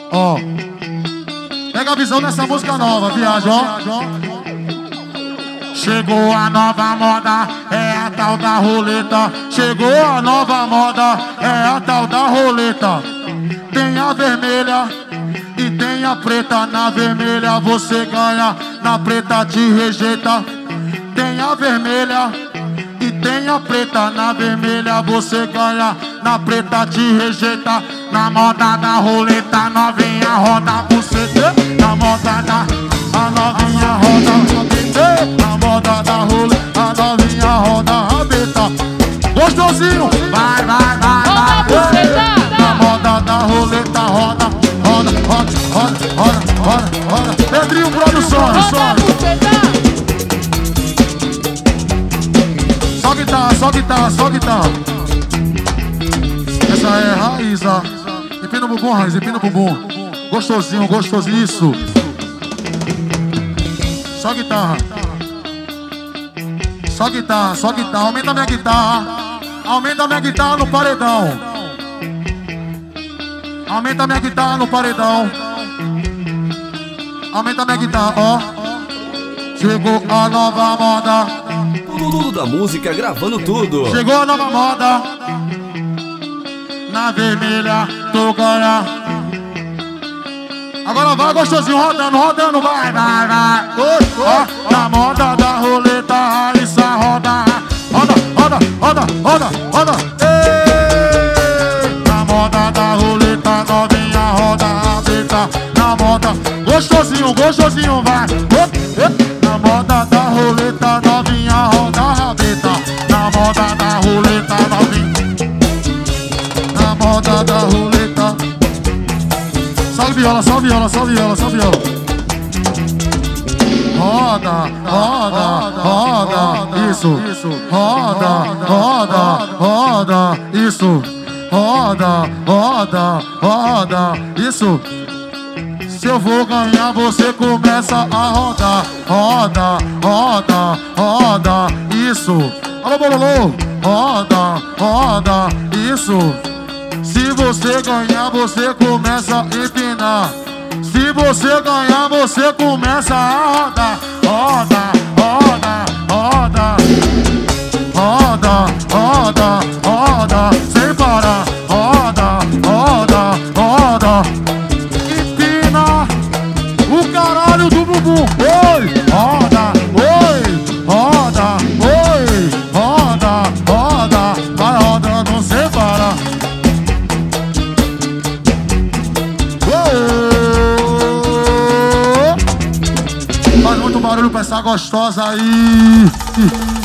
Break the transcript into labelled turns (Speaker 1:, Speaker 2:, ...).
Speaker 1: Ó, pega a visão dessa música nova, viagem, ó. Chegou a nova moda, é a tal da roleta. Chegou a nova moda, é a tal da roleta. Tem a vermelha e tem a preta. Na vermelha você ganha, na preta te rejeita. Tem a vermelha e tem a preta. Na vermelha você ganha, na preta te rejeita. Na moda da roleta, novinha roda você. Na moda da a novinha roda. Na moda da roleta, a novinha roda a rabeta. Gostosinho, vai, vai, vai, vai. Na moda da roleta, roda, roda, roda, roda, roda, roda, roda. Pedrinho Produções, só guitarra, só guitarra, só guitarra. Essa é raiz, ó. Empina o bumbum, raiz, empina o bumbum. Gostosinho, gostosinho, isso. Só guitarra. Só guitarra, só guitarra. Aumenta a minha guitarra. Aumenta a minha guitarra no paredão. Aumenta a minha guitarra no paredão. Aumenta a minha guitarra, ó. Chegou a nova moda.
Speaker 2: Tudo da música, gravando tudo.
Speaker 1: Chegou a nova moda. Na vermelha, tu ganha. Agora vai, gostosinho, rodando, rodando, vai, vai, vai. Ó, na moda da roleta, Raíssa roda. Roda, roda, roda, roda, roda. Ei! Na moda da roleta, novinha roda a beta. Na moda, gostosinho, gostosinho, vai. Na moda da roleta, novinha roda a beta. Na moda da roleta, novinha. Na moda da roleta. Salve viola, salve viola, salve viola, salve viola. Roda, roda, roda, isso. Roda, roda, roda, isso. Roda, roda, roda, isso. Se eu vou ganhar, você começa a rodar. Roda, roda, roda, isso. Alô, bololô. Roda, roda, isso. Se você ganhar, você começa a empinar. Se você ganhar, você começa a rodar. Roda, roda, roda. Roda, roda, roda. Sem parar. Roda, roda, roda. Empina o caralho do bumbum. Oi, roda, oi, roda, oi, roda, roda. Vai rodando sem parar. Faz muito barulho pra essa gostosa aí.